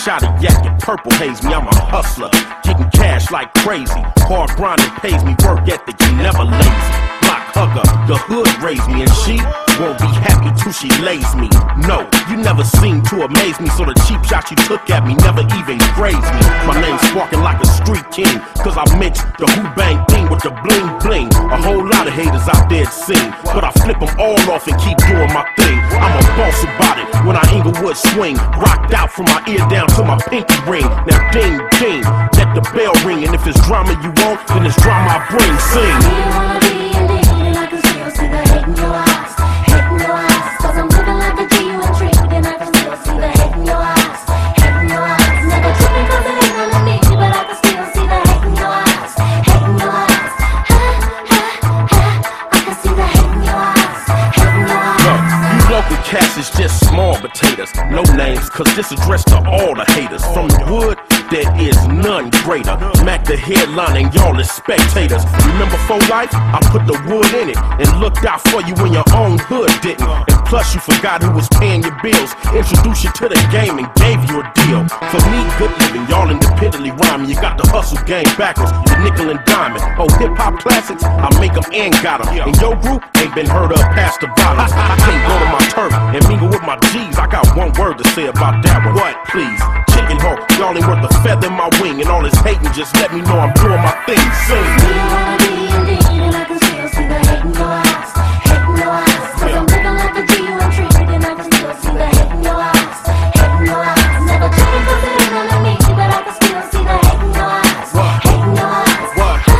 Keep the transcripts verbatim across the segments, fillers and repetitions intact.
shot of yak and purple haze me. I'm a hustler, getting cash like crazy. Hard grinding pays me, work ethic, you never lazy. Block hugger, the hood raised me, and she won't be happy till she lays me. No, you never seem to amaze me, so the cheap shot you took at me never even grazed me. My name's sparking like a street king, cause I mix the who bang thing with the bling bling. A whole lot of haters out there sing, but I flip them all off and keep doing my thing. I'm a boss about it when I Inglewood swing, rocked out from my ear down to my pinky ring. Now ding ding, let the bell ring, and if it's drama you want, then it's drama I bring. Sing. Do you wanna be indeed, and I can still see the hate in your eyes, hate in your eyes, cause I'm living like a G, you intrigued, and I can still see the hate in your eyes, hate in your eyes. Never tripping cause it ain't on me, but I can still see the hate in your eyes, hate in your eyes. Ha, ha, ha, I can see the hate in your eyes, hate in your eyes. Look, you local cats is just small potatoes, no names, cause this addressed to all the haters. From the wood, there is none greater. Mac the headline and y'all is spectators. Remember for life, I put the wood in it and looked out for you when your own hood didn't. And plus you forgot who was paying your bills, introduced you to the game and gave you a deal. For me, good living, y'all independently rhyming. You got the hustle game backwards, the nickel and diamond. Oh, hip-hop classics, I make them and got them. And your group ain't been heard of past the violence. I can't go to my turf and mingle with my G's. I got one word to say about that one. What, please? Chicken hoe, y'all ain't worth a feather in my wing, and all this hating just let me know I'm doing my thing. Sing. Do you wanna be indeed, and I can still see the hate in your eyes, hate in your eyes, cause I'm living like a G, you intrigued, and I can still see the hate in your eyes, hate in your eyes. Never tripping cause it ain't on me, but I can still see the hate in your eyes, hate in your eyes. Ha, ha,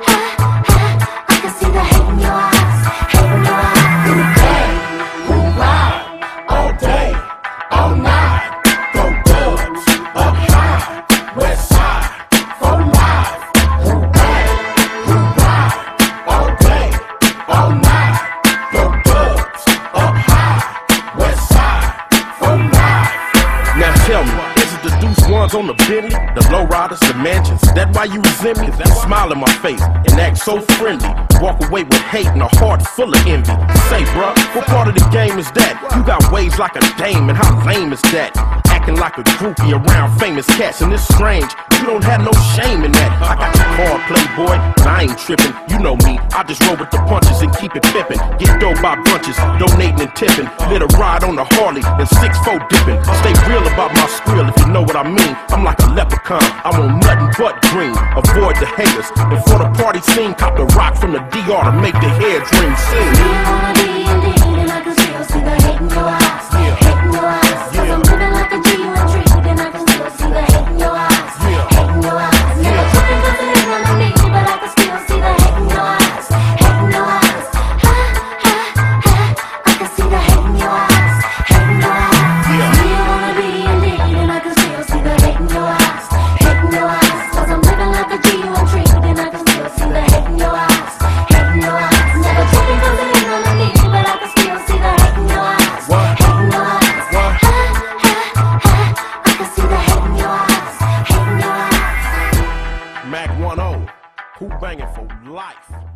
ha, I can see the hate in your eyes, hate in your eyes. Who bang, who ride, all day, all night, go dubs, up high, west side, for life. Who bang, who ride, all day, all night, go dubs, up high, west side, for life. Now tell me, is it the deuce ones on the Bentley, the low riders, the mansions? That why you resent me? That smile in my face and act so friendly. Walk away with hate and a heart full of envy. Say, bruh, what part of the game is that? You got waves like a dame, and how lame is that? Acting like a groupie around famous cats, and it's strange, you don't have no shame in that. I got your card, playboy, but I ain't tripping. You know me, I just roll with the punches and keep it pippin'. Get dough by bunches, donating and tipping. Lit a ride on the Harley and six four dipping. Stay real about my skrill if you know what I mean. I'm like a leprechaun, I want nothing but green. Avoid the haters, and for the party scene, cop the rock from the D R to make the hair dream sing. Do you wanna be indeed, and I can still see the hate in your eyes, hate in your eyes, cause I'm living like a G, you intrigued, and I can still see the hate in your eyes, hate in your eyes. Never tripping cause it ain't on me, but I can still see the hate in your eyes, hate in your eyes. Ha, ha, ha, I can see the hate in your eyes, hate in your eyes. Do you wanna be indeed, and I can still see the hate in your eyes, hate in your eyes, cause I'm living like a G, you intrigued, and I can still see the hate in your eyes, hate in your eyes. Never tripping cause it ain't on me, but I can still see the hate in your eyes, hate in your eyes. Ha, ha, ha, I can see the hate in your eyes, hate in your eyes. Mac one oh, who banging for life?